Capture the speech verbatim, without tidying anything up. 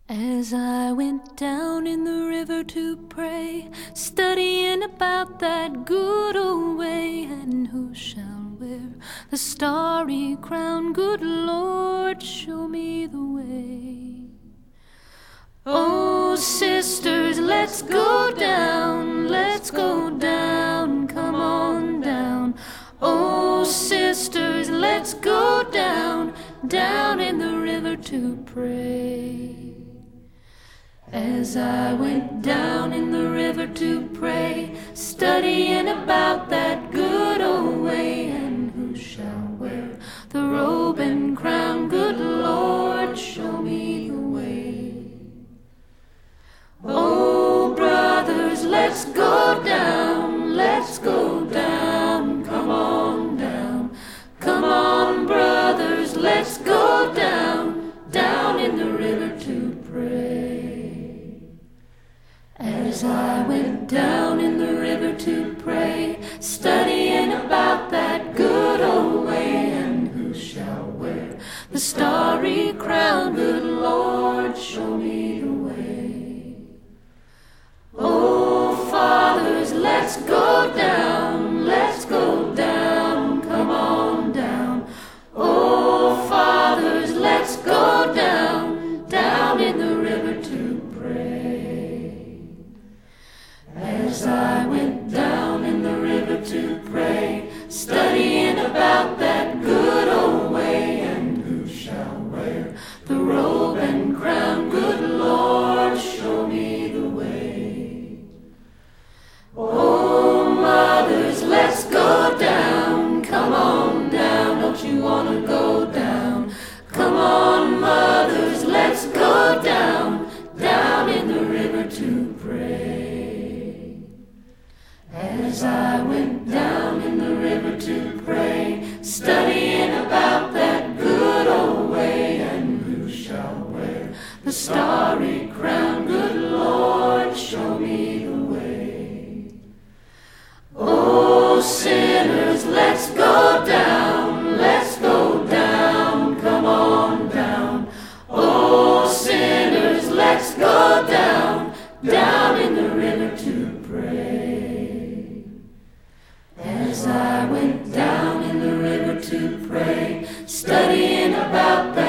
As I went down in the river to pray, studying about that good old way, and who shall wear the starry crown? Good Lord, show me the way. Oh, sisters, let's go down, let's go down, come on down. Oh, sisters, let's go down, down in the river to pray. As I went down in the river to pray, studying about that good old way, and who shall wear the robe and crown? Good Lord, show me the way. Oh, brothers, let's go down, let's go down, come on down. Come on, brothers, let's go down, down in the river to pray. As I went down in the river to pray, studying about that good old way, and who shall wear the starry crown? Good Lord, show me the way. Oh, fathers, let's go down, let's go down, come on down. Oh, fathers, let's go down, down in the river to pray. As I went down in the river to pray, studying about that good old way, and who shall wear the robe and crown? Good Lord, show me the way. Oh, mothers, let's go down, come on down, don't you want to go down? Come on, mothers, let's go down, down in the river to pray. As I went down in the river to pray, studying about that good old way, and who shall wear the starry crown? Good Lord, show me the way. Oh, sinners, let's go down, let's go down, come on down. Oh, sinners, let's go down, down in the river to pray. As I went down in the river to pray, studying about that